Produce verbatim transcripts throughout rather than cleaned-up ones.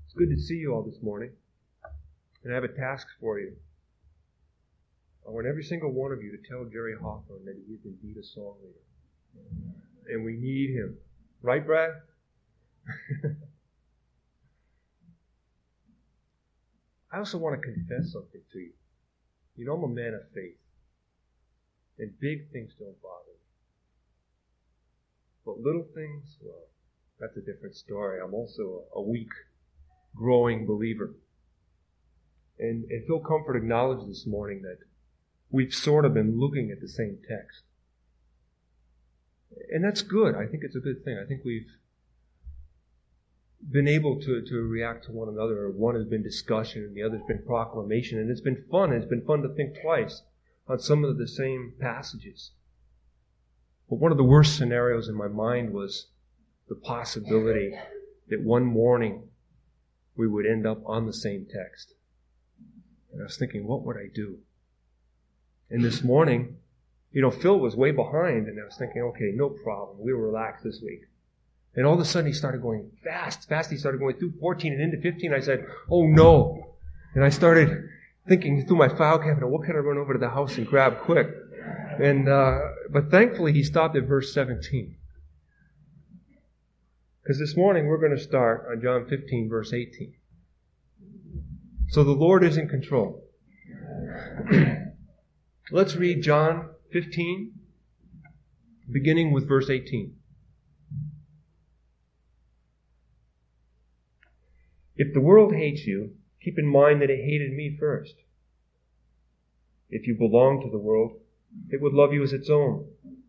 It's good to see you all this morning. And I have a task for you. I want every single one of you to tell Jerry Hawthorne that he is indeed a song leader. And we need him. Right, Brad? I also want to confess something to you. You know, I'm a man of faith. And big things don't bother me. But little things, well, that's a different story. I'm also a weak, growing believer. And, and Phil Comfort acknowledged this morning that we've sort of been looking at the same text. And that's good. I think it's a good thing. I think we've been able to, to react to one another. One has been discussion and the other has been proclamation. And it's been fun. It's been fun to think twice on some of the same passages. But one of the worst scenarios in my mind was the possibility that one morning we would end up on the same text. And I was thinking, what would I do? And this morning, you know, Phil was way behind, and I was thinking, okay, no problem. We were relaxed this week. And all of a sudden, he started going fast, fast. He started going through fourteen and into fifteen. I said, oh no. And I started thinking through my file cabinet, what can I run over to the house and grab quick? And, uh, but thankfully, he stopped at verse seventeen. Because this morning, we're going to start on John fifteen, verse eighteen. So the Lord is in control. Let's read John fifteen, beginning with verse eighteen. If the world hates you, keep in mind that it hated me first. If you belong to the world, it would love you as its own.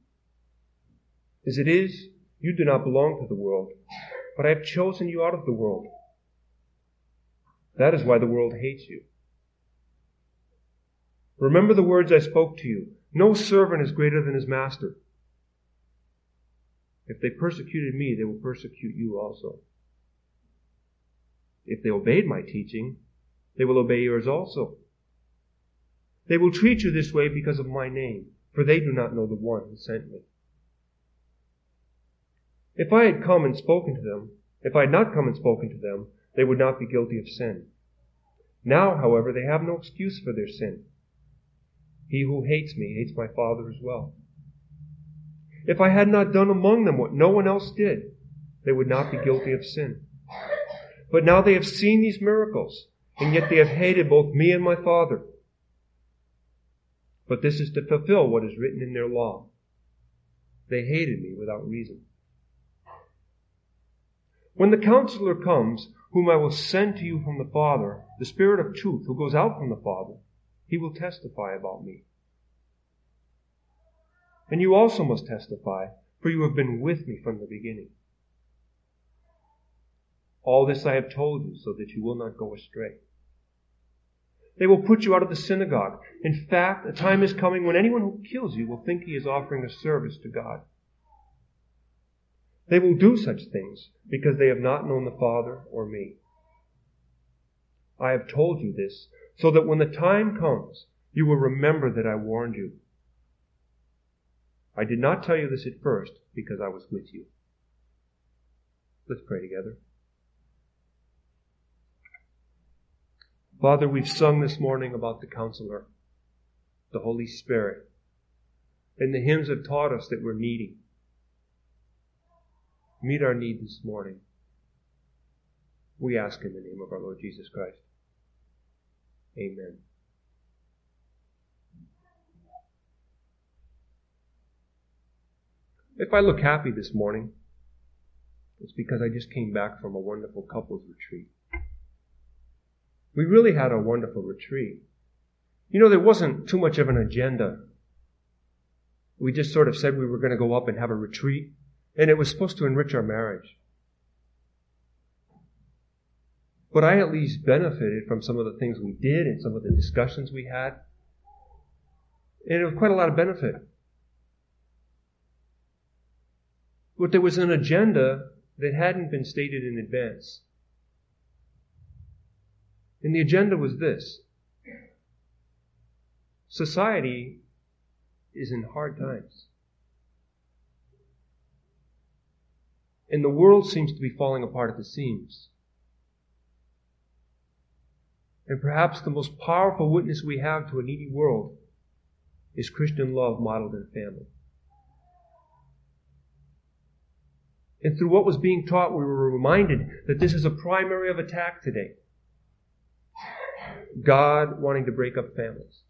As it is, you do not belong to the world, but I have chosen you out of the world. That is why the world hates you. Remember the words I spoke to you. No servant is greater than his master. If they persecuted me, they will persecute you also. If they obeyed my teaching, they will obey yours also. They will treat you this way because of my name, for they do not know the one who sent me. If I had come and spoken to them, if I had not come and spoken to them, they would not be guilty of sin. Now, however, they have no excuse for their sin. He who hates me hates my Father as well. If I had not done among them what no one else did, they would not be guilty of sin. But now they have seen these miracles, and yet they have hated both me and my Father. But this is to fulfill what is written in their law. They hated me without reason. When the Counselor comes, whom I will send to you from the Father, the Spirit of truth who goes out from the Father, he will testify about me. And you also must testify, for you have been with me from the beginning. All this I have told you so that you will not go astray. They will put you out of the synagogue. In fact, a time is coming when anyone who kills you will think he is offering a service to God. They will do such things because they have not known the Father or me. I have told you this so that when the time comes, you will remember that I warned you. I did not tell you this at first because I was with you. Let's pray together. Father, we've sung this morning about the Counselor, the Holy Spirit, and the hymns have taught us that we're needy. Meet our need this morning. We ask in the name of our Lord Jesus Christ. Amen. If I look happy this morning, it's because I just came back from a wonderful couples retreat. We really had a wonderful retreat. You know, there wasn't too much of an agenda. We just sort of said we were going to go up and have a retreat, and it was supposed to enrich our marriage. But I at least benefited from some of the things we did and some of the discussions we had. And it was quite a lot of benefit. But there was an agenda that hadn't been stated in advance. And the agenda was this. Society is in hard times. And the world seems to be falling apart at the seams. And perhaps the most powerful witness we have to a needy world is Christian love modeled in family. And through what was being taught, we were reminded that this is a primary of attack today. God wanting to break up families.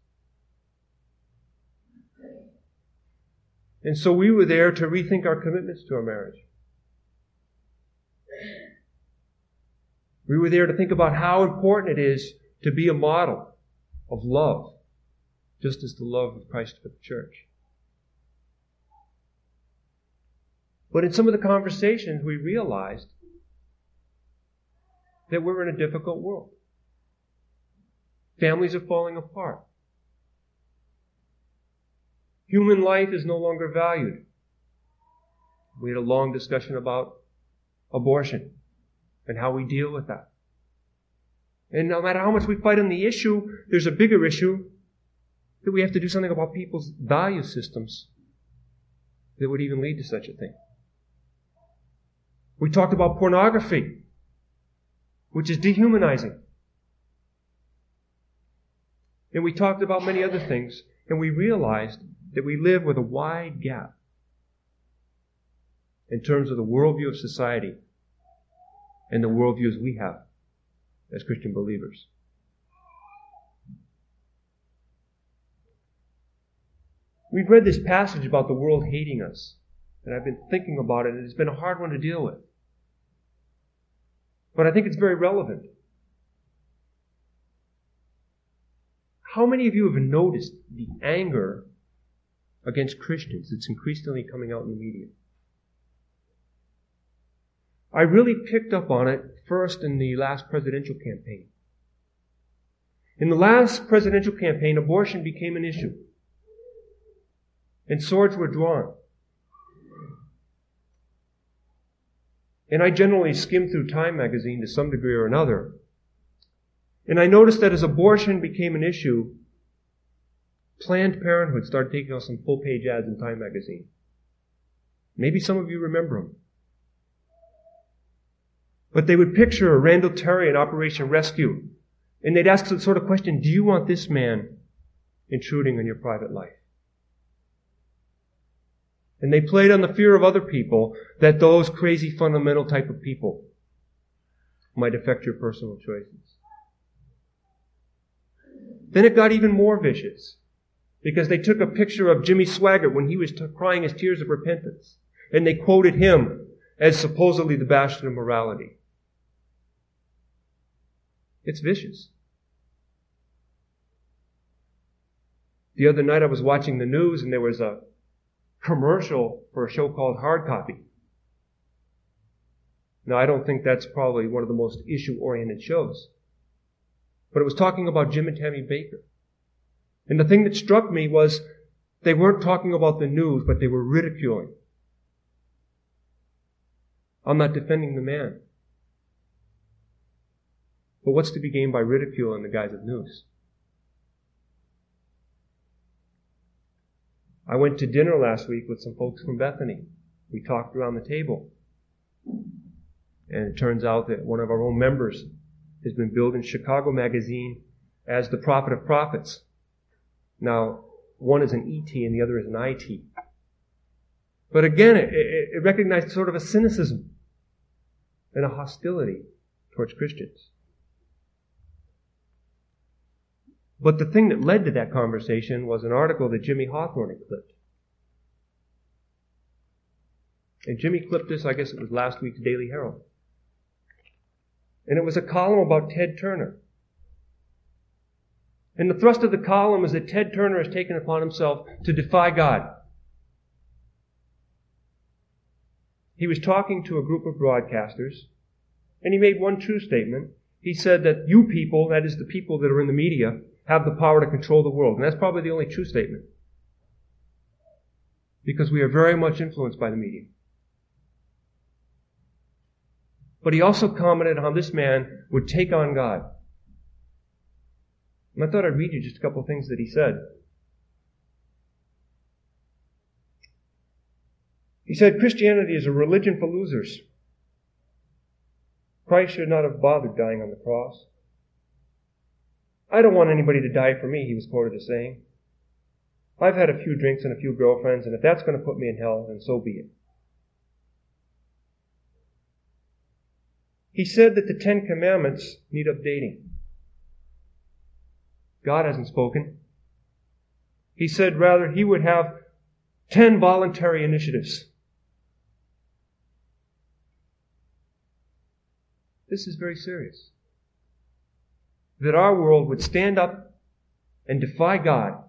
And so we were there to rethink our commitments to our marriage. We were there to think about how important it is to be a model of love, just as the love of Christ for the church. But in some of the conversations, we realized that we're in a difficult world. Families are falling apart. Human life is no longer valued. We had a long discussion about abortion and how we deal with that. And no matter how much we fight on the issue, there's a bigger issue that we have to do something about people's value systems that would even lead to such a thing. We talked about pornography, which is dehumanizing. And we talked about many other things, and we realized that we live with a wide gap in terms of the worldview of society and the worldviews we have as Christian believers. We've read this passage about the world hating us, and I've been thinking about it, and it's been a hard one to deal with. But I think it's very relevant. How many of you have noticed the anger against Christians that's increasingly coming out in the media? I really picked up on it first in the last presidential campaign. In the last presidential campaign, abortion became an issue. And swords were drawn. And I generally skim through Time magazine to some degree or another. And I noticed that as abortion became an issue, Planned Parenthood started taking out some full-page ads in Time magazine. Maybe some of you remember them. But they would picture Randall Terry in Operation Rescue. And they'd ask the sort of question, do you want this man intruding on your private life? And they played on the fear of other people that those crazy fundamental type of people might affect your personal choices. Then it got even more vicious because they took a picture of Jimmy Swaggart when he was t- crying his tears of repentance, and they quoted him as supposedly the bastion of morality. It's vicious. The other night I was watching the news and there was a commercial for a show called Hard Copy. Now, I don't think that's probably one of the most issue-oriented shows. But it was talking about Jim and Tammy Baker. And the thing that struck me was they weren't talking about the news, but they were ridiculing. I'm not defending the man. But what's to be gained by ridicule in the guise of news? I went to dinner last week with some folks from Bethany. We talked around the table. And it turns out that one of our own members has been billed in Chicago Magazine as the prophet of prophets. Now, one is an E T and the other is an I T. But again, it, it, it recognized sort of a cynicism and a hostility towards Christians. But the thing that led to that conversation was an article that Jimmy Hawthorne had clipped. And Jimmy clipped this, I guess it was last week's Daily Herald. And it was a column about Ted Turner. And the thrust of the column is that Ted Turner has taken upon himself to defy God. He was talking to a group of broadcasters, and he made one true statement. He said that you people, that is the people that are in the media, have the power to control the world. And that's probably the only true statement. Because we are very much influenced by the media. But he also commented on how this man would take on God. And I thought I'd read you just a couple of things that he said. He said, Christianity is a religion for losers. Christ should not have bothered dying on the cross. I don't want anybody to die for me, he was quoted as saying. I've had a few drinks and a few girlfriends, and if that's going to put me in hell, then so be it. He said that the Ten Commandments need updating. God hasn't spoken. He said rather he would have ten voluntary initiatives. This is very serious. That our world would stand up and defy God,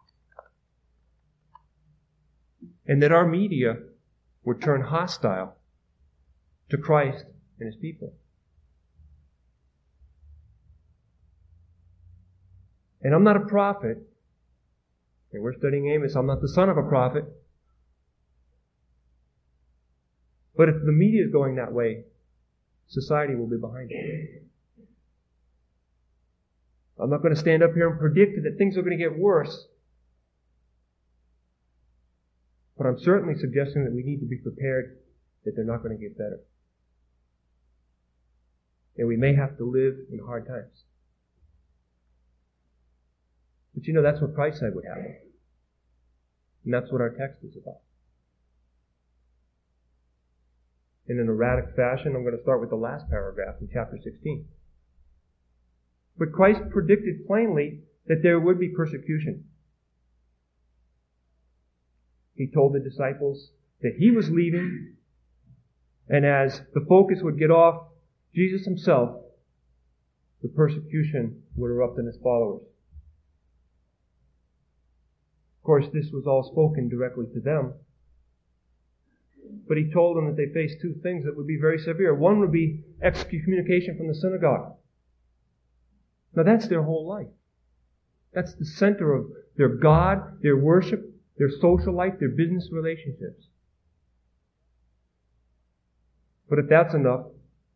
and that our media would turn hostile to Christ and His people. And I'm not a prophet, and we're studying Amos. I'm not the son of a prophet. But if the media is going that way, society will be behind it. I'm not going to stand up here and predict that things are going to get worse. But I'm certainly suggesting that we need to be prepared that they're not going to get better. And we may have to live in hard times. But you know, that's what Christ said would happen. And that's what our text is about. In an erratic fashion, I'm going to start with the last paragraph in chapter sixteen. But Christ predicted plainly that there would be persecution. He told the disciples that He was leaving, and as the focus would get off Jesus Himself, the persecution would erupt in His followers. Of course, this was all spoken directly to them. But He told them that they faced two things that would be very severe. One would be excommunication from the synagogue. Now that's their whole life. That's the center of their God, their worship, their social life, their business relationships. But if that's enough,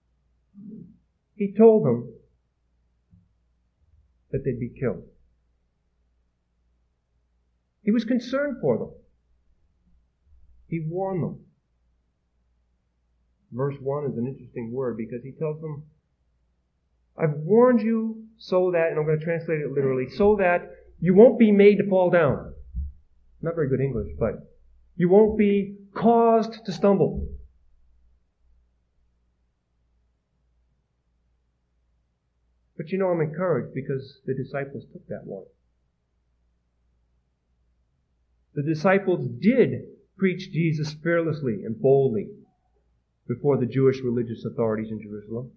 He told them that they'd be killed. He was concerned for them. He warned them. Verse one is an interesting word because He tells them, I've warned you so that, and I'm going to translate it literally, so that you won't be made to fall down. Not very good English, but you won't be caused to stumble. But you know, I'm encouraged because the disciples took that warning. The disciples did preach Jesus fearlessly and boldly before the Jewish religious authorities in Jerusalem.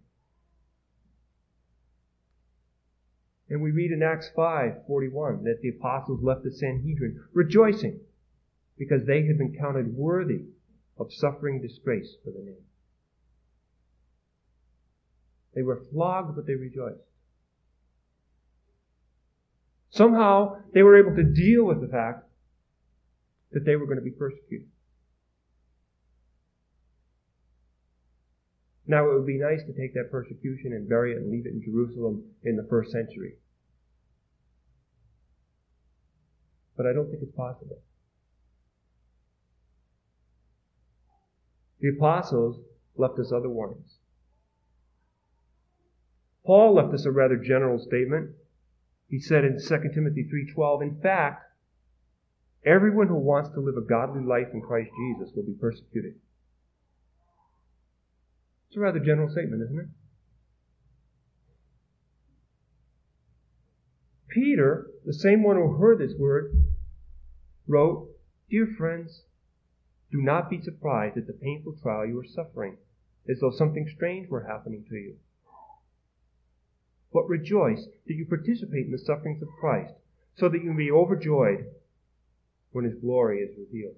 And we read in Acts five forty-one that the apostles left the Sanhedrin rejoicing because they had been counted worthy of suffering disgrace for the name. They were flogged, but they rejoiced. Somehow they were able to deal with the fact that they were going to be persecuted. Now, it would be nice to take that persecution and bury it and leave it in Jerusalem in the first century. But I don't think it's possible. The apostles left us other warnings. Paul left us a rather general statement. He said in Second Timothy three twelve, in fact, everyone who wants to live a godly life in Christ Jesus will be persecuted. It's a rather general statement, isn't it? Peter, the same one who heard this word, wrote, Dear friends, do not be surprised at the painful trial you are suffering, as though something strange were happening to you. But rejoice that you participate in the sufferings of Christ, so that you may be overjoyed when His glory is revealed.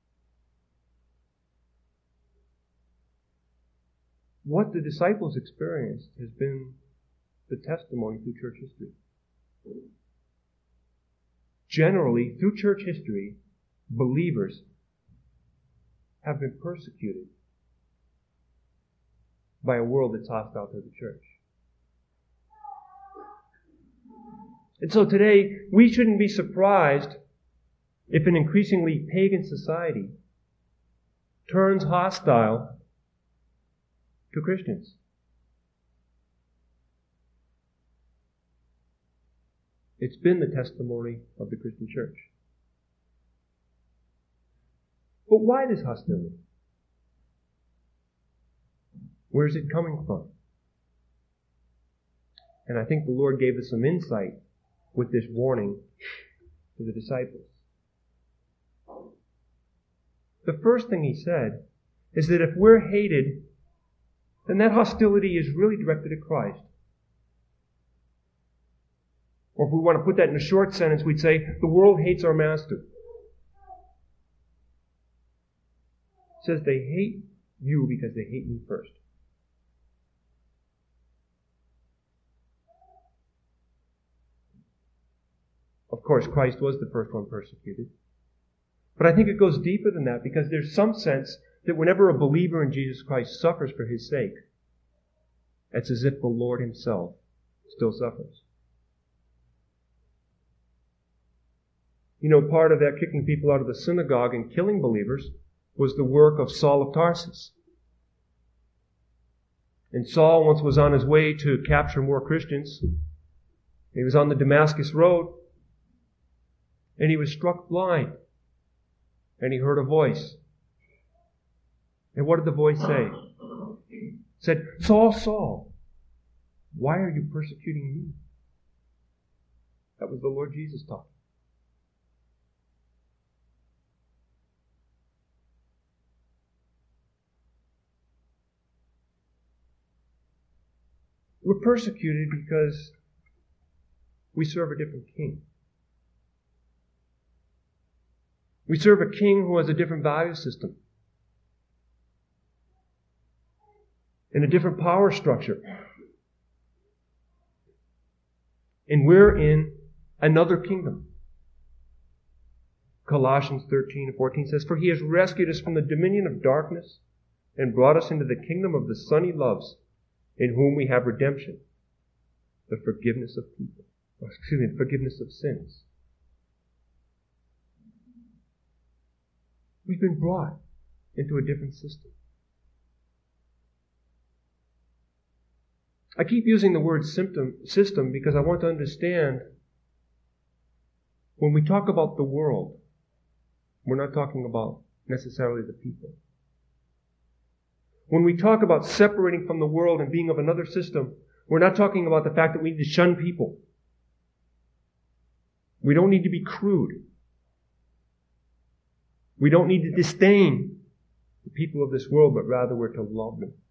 What the disciples experienced has been the testimony through church history. Generally, through church history, believers have been persecuted by a world that's hostile to the church. And so today, we shouldn't be surprised if an increasingly pagan society turns hostile to Christians. It's been the testimony of the Christian church. But why this hostility? Where is it coming from? And I think the Lord gave us some insight with this warning to the disciples. The first thing he said is that if we're hated, then that hostility is really directed at Christ. Or if we want to put that in a short sentence, we'd say, the world hates our master. It says they hate you because they hate me first. Of course, Christ was the first one persecuted. But I think it goes deeper than that, because there's some sense that whenever a believer in Jesus Christ suffers for His sake, it's as if the Lord Himself still suffers. You know, part of that kicking people out of the synagogue and killing believers was the work of Saul of Tarsus. And Saul once was on his way to capture more Christians. He was on the Damascus road, and he was struck blind. And he heard a voice. And what did the voice say? It said, Saul, Saul, why are you persecuting me? That was the Lord Jesus talking. We're persecuted because we serve a different king. We serve a king who has a different value system and a different power structure. And we're in another kingdom. Colossians thirteen and fourteen says, For He has rescued us from the dominion of darkness and brought us into the kingdom of the Son He loves, in whom we have redemption, the forgiveness of people. Excuse me, the forgiveness of sins. We've been brought into a different system. I keep using the word symptom, system because I want to understand when we talk about the world, we're not talking about necessarily the people. When we talk about separating from the world and being of another system, we're not talking about the fact that we need to shun people. We don't need to be crude. We don't need to disdain the people of this world, but rather we're to love them.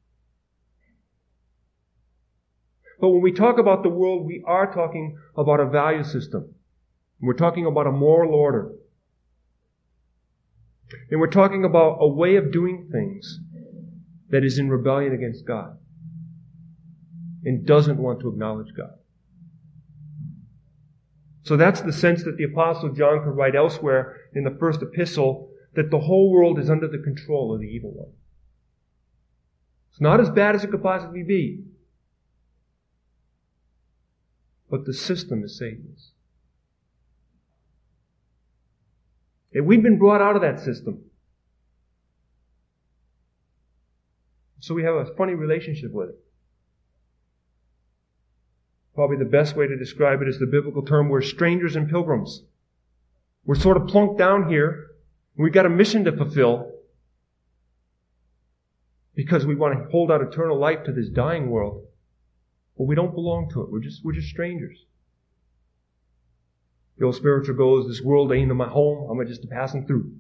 But when we talk about the world, we are talking about a value system. We're talking about a moral order. And we're talking about a way of doing things that is in rebellion against God and doesn't want to acknowledge God. So that's the sense that the Apostle John could write elsewhere in the first epistle, that the whole world is under the control of the evil one. It's not as bad as it could possibly be, but the system is Satan's. And we've been brought out of that system. So we have a funny relationship with it. Probably the best way to describe it is the biblical term, we're strangers and pilgrims. We're sort of plunked down here. We've got a mission to fulfill because we want to hold out eternal life to this dying world. But we don't belong to it. We're just, we're just strangers. The old spiritual goes, this world ain't my home. I'm just passing through.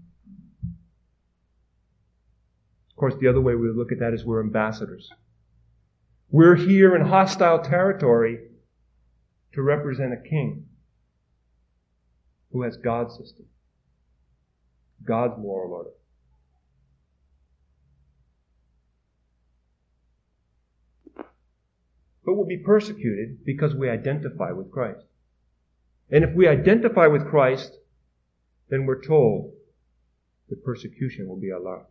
Of course, the other way we look at that is we're ambassadors. We're here in hostile territory to represent a king who has God's system, God's moral order. But we'll be persecuted because we identify with Christ. And if we identify with Christ, then we're told that persecution will be our lot.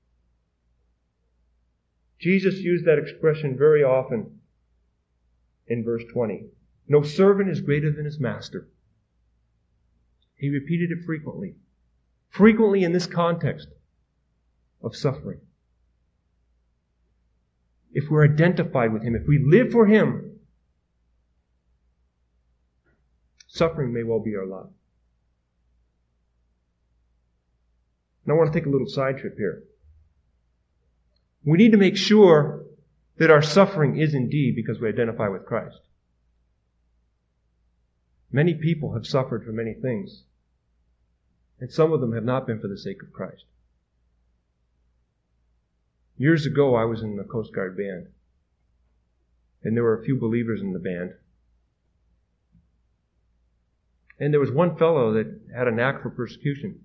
Jesus used that expression very often in verse twenty. No servant is greater than his master. He repeated it frequently. Frequently in this context of suffering. If we're identified with Him, if we live for Him, Suffering may well be our lot. Now I want to take a little side trip here. We need to make sure that our suffering is indeed because we identify with Christ. Many people have suffered for many things, and some of them have not been for the sake of Christ. Years ago, I was in the Coast Guard band, and there were a few believers in the band. And there was one fellow that had a knack for persecution.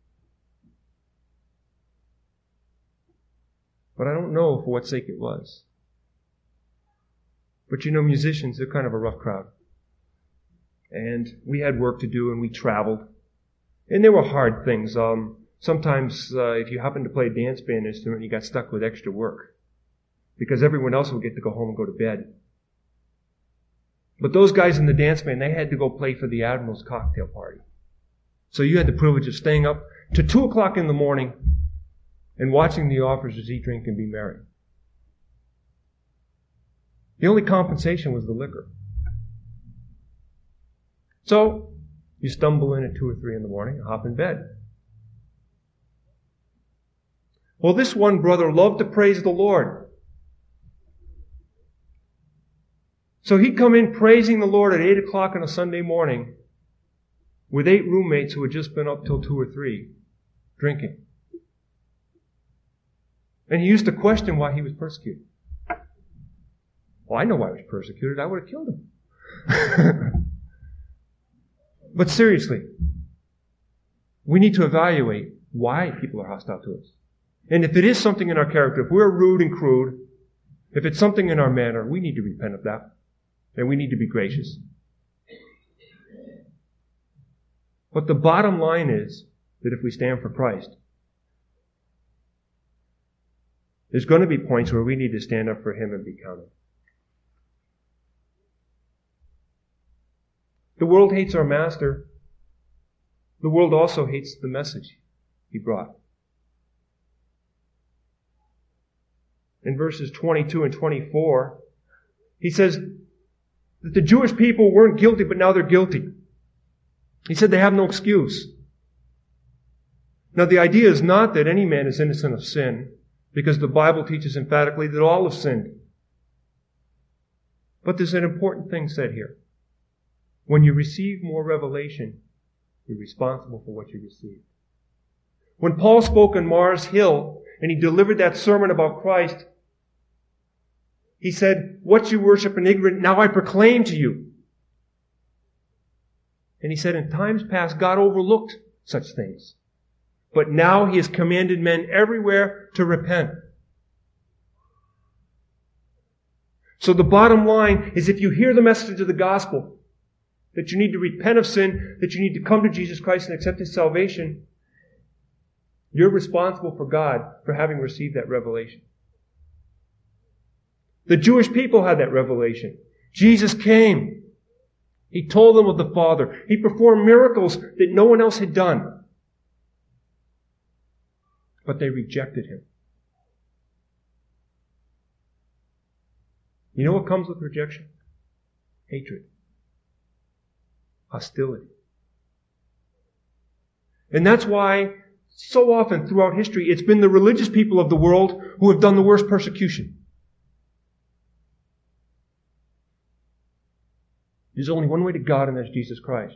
But I don't know for what sake it was. But you know, musicians, they're kind of a rough crowd. And we had work to do, and we traveled. And there were hard things. Um, sometimes uh, if you happen to play a dance band instrument, you got stuck with extra work. Because everyone else would get to go home and go to bed. But those guys in the dance band, they had to go play for the Admiral's cocktail party. So you had the privilege of staying up to two o'clock in the morning and watching the officers eat, drink, and be merry. The only compensation was the liquor. So, you stumble in at two or three in the morning and hop in bed. Well, this one brother loved to praise the Lord. So he'd come in praising the Lord at eight o'clock on a Sunday morning with eight roommates who had just been up till two or three drinking. And he used to question why he was persecuted. Well, I know why he was persecuted. I would have killed him. But seriously, we need to evaluate why people are hostile to us. And if it is something in our character, if we're rude and crude, if it's something in our manner, we need to repent of that. And we need to be gracious. But the bottom line is that if we stand for Christ, there's going to be points where we need to stand up for Him and be counted. The world hates our Master. The world also hates the message He brought. In verses twenty-two and twenty-four, he says that the Jewish people weren't guilty, but now they're guilty. He said they have no excuse. Now the idea is not that any man is innocent of sin, because the Bible teaches emphatically that all have sinned. But there's an important thing said here. When you receive more revelation, you're responsible for what you received. When Paul spoke on Mars Hill and he delivered that sermon about Christ, he said, "What you worship in ignorance, now I proclaim to you." And he said, in times past, God overlooked such things. But now He has commanded men everywhere to repent. So the bottom line is, if you hear the message of the gospel, that you need to repent of sin, that you need to come to Jesus Christ and accept His salvation, you're responsible for God for having received that revelation. The Jewish people had that revelation. Jesus came. He told them of the Father. He performed miracles that no one else had done. But they rejected Him. You know what comes with rejection? Hatred. Hostility. And that's why so often throughout history it's been the religious people of the world who have done the worst persecution. There's only one way to God, and that's Jesus Christ.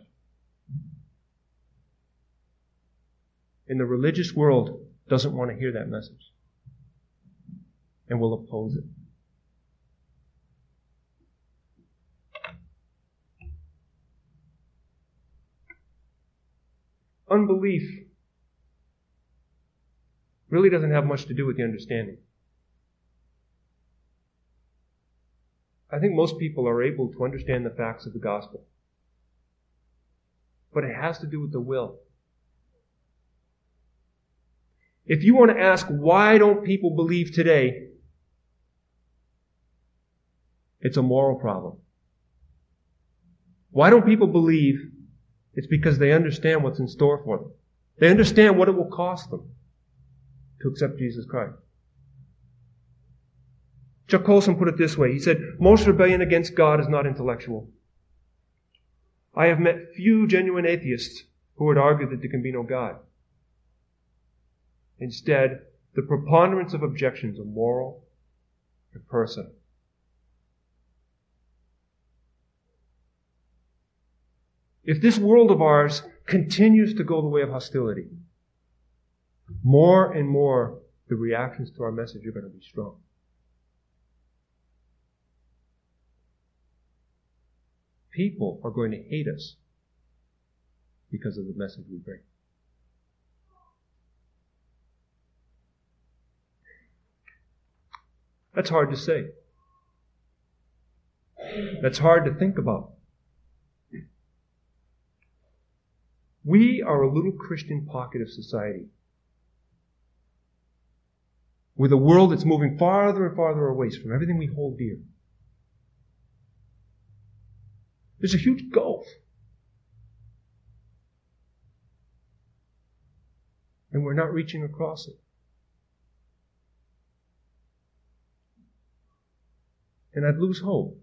And the religious world doesn't want to hear that message and will oppose it. Unbelief really doesn't have much to do with the understanding. I think most people are able to understand the facts of the gospel. But it has to do with the will. If you want to ask, why don't people believe today? It's a moral problem. Why don't people believe? It's because they understand what's in store for them. They understand what it will cost them to accept Jesus Christ. Chuck Colson put it this way. He said, most rebellion against God is not intellectual, I have met few genuine atheists who would argue that there can be no God. Instead, the preponderance of objections are moral and personal. If this world of ours continues to go the way of hostility, more and more the reactions to our message are going to be strong. People are going to hate us because of the message we bring. That's hard to say. That's hard to think about. We are a little Christian pocket of society with a world that's moving farther and farther away from everything we hold dear. There's a huge gulf. And we're not reaching across it. And I'd lose hope.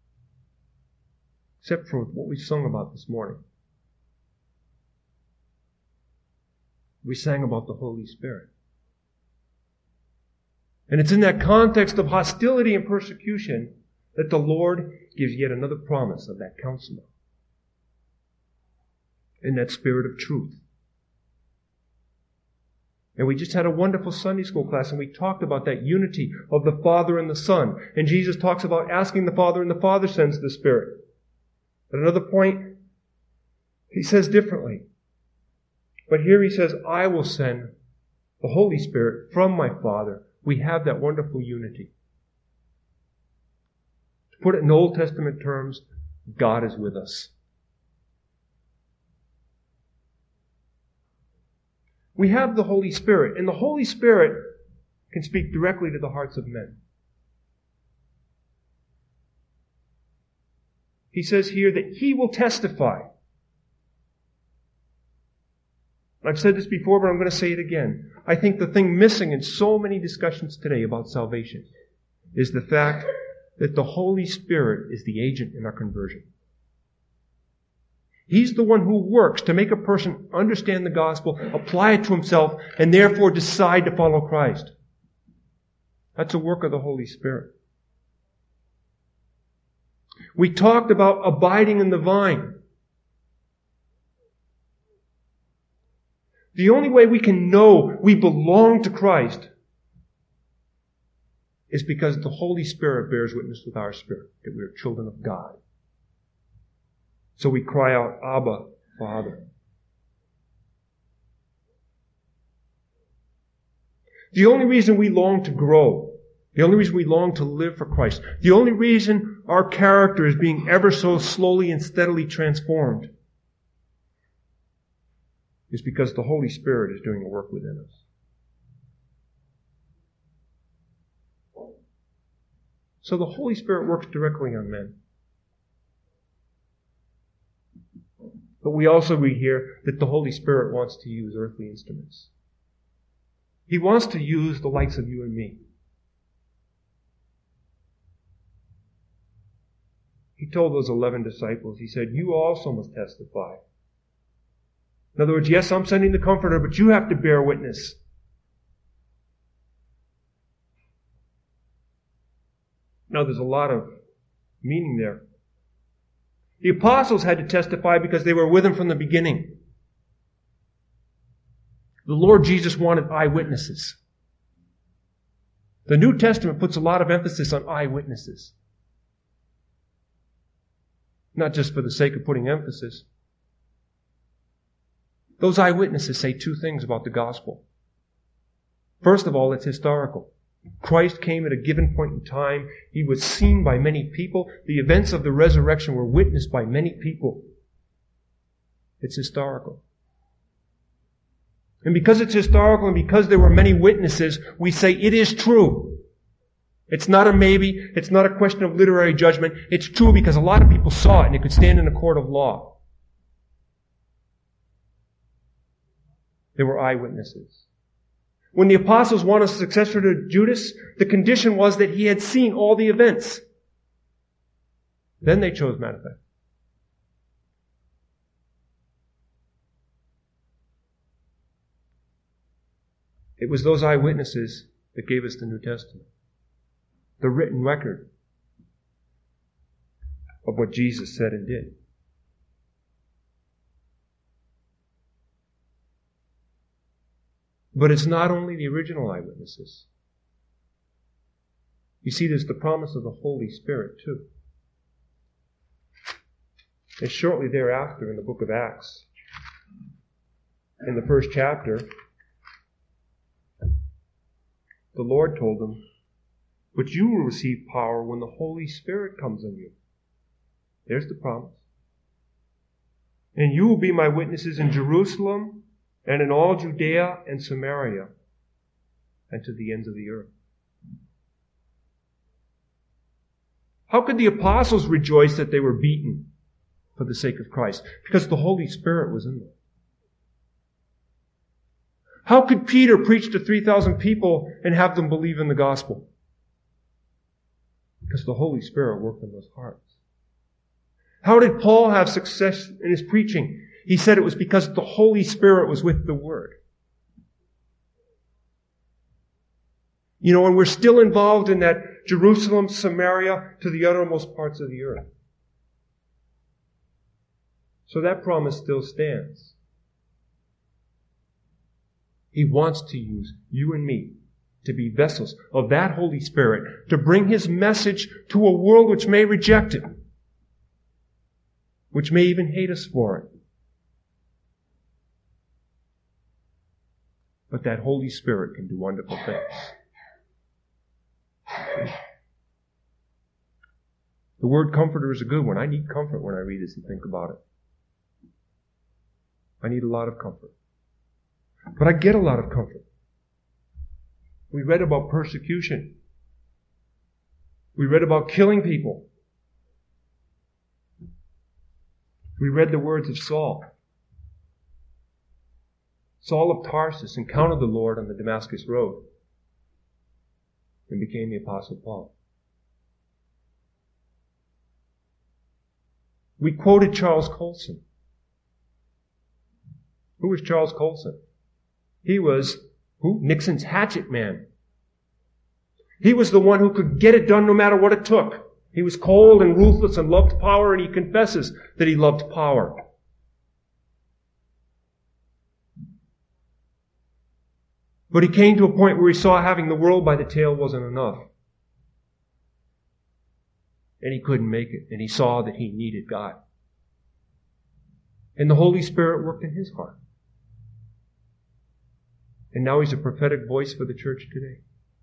Except for what we sung about this morning. We sang about the Holy Spirit. And it's in that context of hostility and persecution that the Lord gives yet another promise of that counselor. In that Spirit of truth. And we just had a wonderful Sunday school class and we talked about that unity of the Father and the Son. And Jesus talks about asking the Father and the Father sends the Spirit. At another point, he says differently. But here he says, I will send the Holy Spirit from my Father. We have that wonderful unity. To put it in Old Testament terms, God is with us. We have the Holy Spirit, and the Holy Spirit can speak directly to the hearts of men. He says here that He will testify. I've said this before, but I'm going to say it again. I think the thing missing in so many discussions today about salvation is the fact that the Holy Spirit is the agent in our conversion. He's the one who works to make a person understand the gospel, apply it to himself, and therefore decide to follow Christ. That's a work of the Holy Spirit. We talked about abiding in the vine. The only way we can know we belong to Christ is because the Holy Spirit bears witness with our spirit that we are children of God. So we cry out, Abba, Father. The only reason we long to grow, the only reason we long to live for Christ, the only reason our character is being ever so slowly and steadily transformed is because the Holy Spirit is doing a work within us. So the Holy Spirit works directly on men. But we also read here that the Holy Spirit wants to use earthly instruments. He wants to use the likes of you and me. He told those eleven disciples, he said, you also must testify. In other words, yes, I'm sending the Comforter, but you have to bear witness. Now, there's a lot of meaning there. The apostles had to testify because they were with him from the beginning. The Lord Jesus wanted eyewitnesses. The New Testament puts a lot of emphasis on eyewitnesses. Not just for the sake of putting emphasis. Those eyewitnesses say two things about the gospel. First of all, it's historical. Christ came at a given point in time. He was seen by many people. The events of the resurrection were witnessed by many people. It's historical. And because it's historical and because there were many witnesses, we say it is true. It's not a maybe. It's not a question of literary judgment. It's true because a lot of people saw it and it could stand in a court of law. There were eyewitnesses. When the apostles wanted a successor to Judas, the condition was that he had seen all the events. Then they chose Matthew. It was those eyewitnesses that gave us the New Testament. The written record of what Jesus said and did. But it's not only the original eyewitnesses. You see, there's the promise of the Holy Spirit too. And shortly thereafter in the book of Acts, in the first chapter, the Lord told them, "But you will receive power when the Holy Spirit comes on you." There's the promise. "And you will be my witnesses in Jerusalem and in all Judea and Samaria and to the ends of the earth." How could the apostles rejoice that they were beaten for the sake of Christ? Because the Holy Spirit was in them. How could Peter preach to three thousand people and have them believe in the gospel? Because the Holy Spirit worked in those hearts. How did Paul have success in his preaching? He said it was because the Holy Spirit was with the Word. You know, and we're still involved in that Jerusalem, Samaria, to the uttermost parts of the earth. So that promise still stands. He wants to use you and me to be vessels of that Holy Spirit to bring His message to a world which may reject it, which may even hate us for it. But that Holy Spirit can do wonderful things. The word comforter is a good one. I need comfort when I read this and think about it. I need a lot of comfort. But I get a lot of comfort. We read about persecution. We read about killing people. We read the words of Saul. Saul of Tarsus encountered the Lord on the Damascus road and became the Apostle Paul. We quoted Charles Colson. Who was Charles Colson? He was, who? Nixon's hatchet man. He was the one who could get it done no matter what it took. He was cold and ruthless and loved power, and he confesses that he loved power. But he came to a point where he saw having the world by the tail wasn't enough. And he couldn't make it. And he saw that he needed God. And the Holy Spirit worked in his heart. And now he's a prophetic voice for the church today.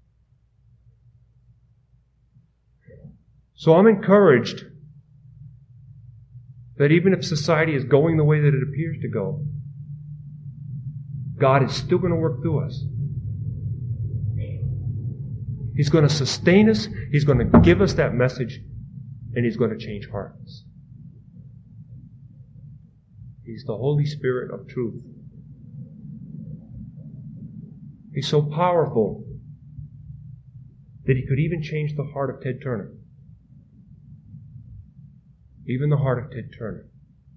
So I'm encouraged that even if society is going the way that it appears to go, God is still going to work through us. He's going to sustain us. He's going to give us that message. And He's going to change hearts. He's the Holy Spirit of truth. He's so powerful that He could even change the heart of Ted Turner. Even the heart of Ted Turner.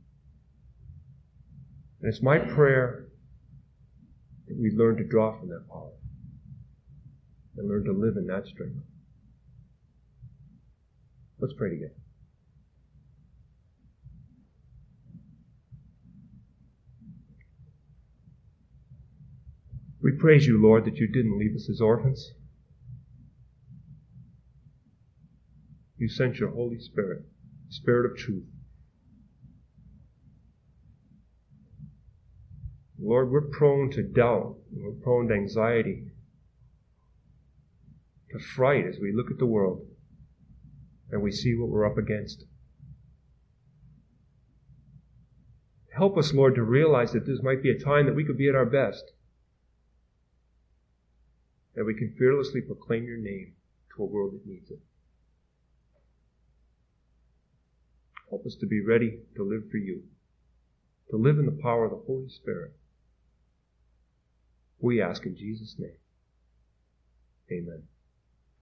And it's my prayer that we learn to draw from that power and learn to live in that strength. Let's pray together. We praise You, Lord, that You didn't leave us as orphans. You sent Your Holy Spirit, Spirit of truth. Lord, we're prone to doubt. We're prone to anxiety, to fright as we look at the world and we see what we're up against. Help us, Lord, to realize that this might be a time that we could be at our best, that we can fearlessly proclaim Your name to a world that needs it. Help us to be ready to live for You, to live in the power of the Holy Spirit. We ask in Jesus' name. Amen.